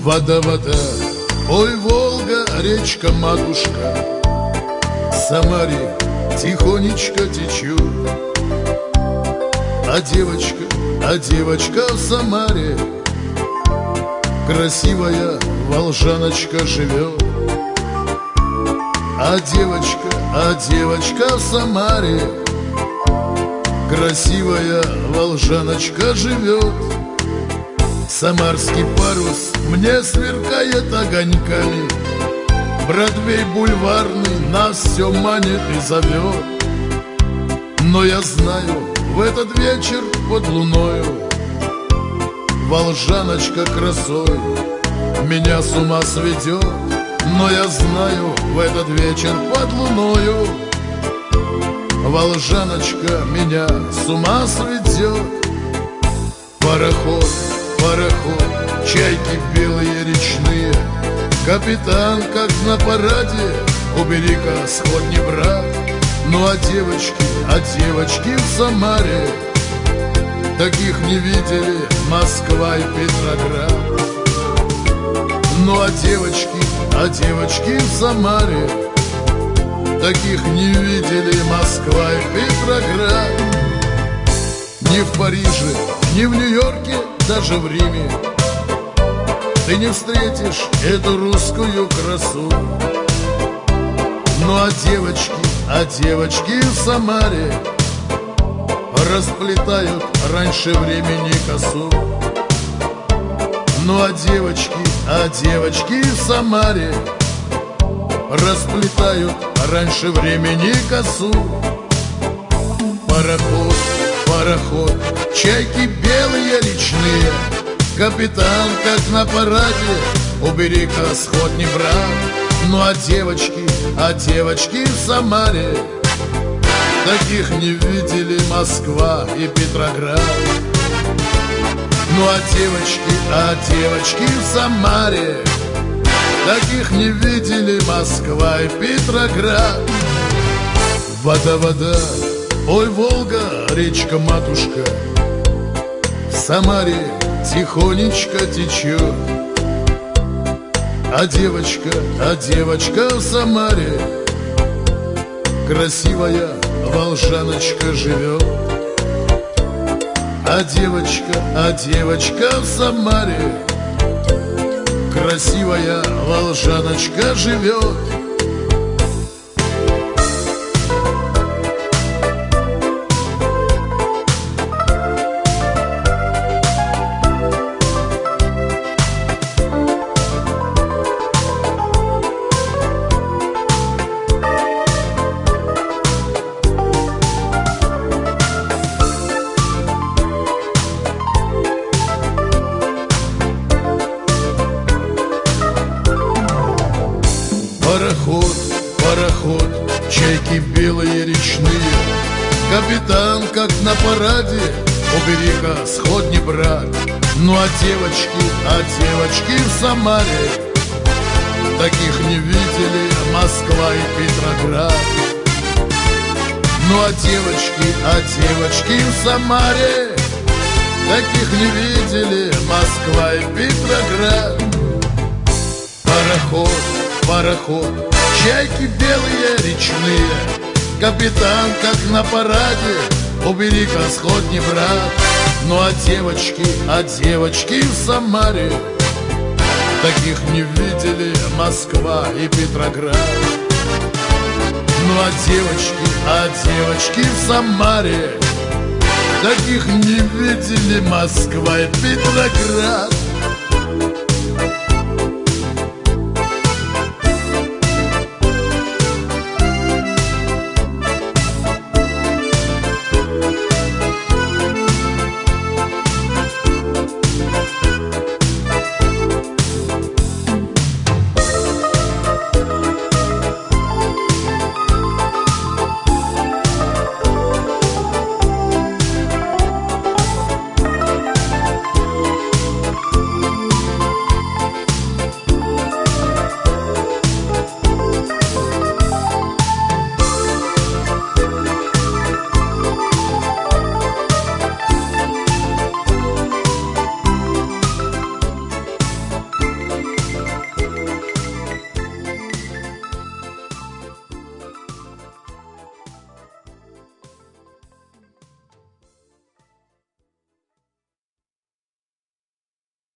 Вода, вода, ой, Волга, речка, матушка, в Самаре тихонечко течет. А девочка в Самаре, красивая волжаночка живет. А девочка в Самаре, красивая волжаночка живет. Самарский парус мне сверкает огоньками, Бродвей бульварный нас все манит и зовет. Но я знаю, в этот вечер под луною волжаночка красой меня с ума сведет. Но я знаю, в этот вечер под луною волжаночка меня с ума сведет. Пароход, пароход, чайки белые речные, капитан, как на параде, убери-ка сходни, брат. Ну а девочки в Самаре, таких не видели Москва и Петроград. Ну а девочки в Самаре, таких не видели Москва и Петроград. Ни в Париже, ни в Нью-Йорке, даже в Риме ты не встретишь эту русскую красу. Ну а девочки в Самаре расплетают раньше времени косу. Ну а девочки в Самаре расплетают раньше времени косу. Пароход, пароход, чайки белые речные, капитан, как на параде, убери-ка сходни, брат. Ну а девочки в Самаре, таких не видели Москва и Петроград. Ну а девочки в Самаре, таких не видели Москва и Петроград. Вода, вода, ой, Волга, речка, матушка, в Самаре тихонечко течет. А девочка в Самаре, красивая волжаночка живет. А девочка в Самаре, красивая волжаночка живет. Пароход, пароход, чайки белые речные, капитан, как на параде, убери-ка сходни, брат. Ну а девочки в Самаре, таких не видели Москва и Петроград. Ну а девочки в Самаре, таких не видели Москва и Петроград. Пароход, пароход, чайки белые речные, капитан, как на параде, убери-ка сходни, брат. Ну а девочки в Самаре, таких не видели Москва и Петроград. Ну а девочки в Самаре, таких не видели Москва и Петроград.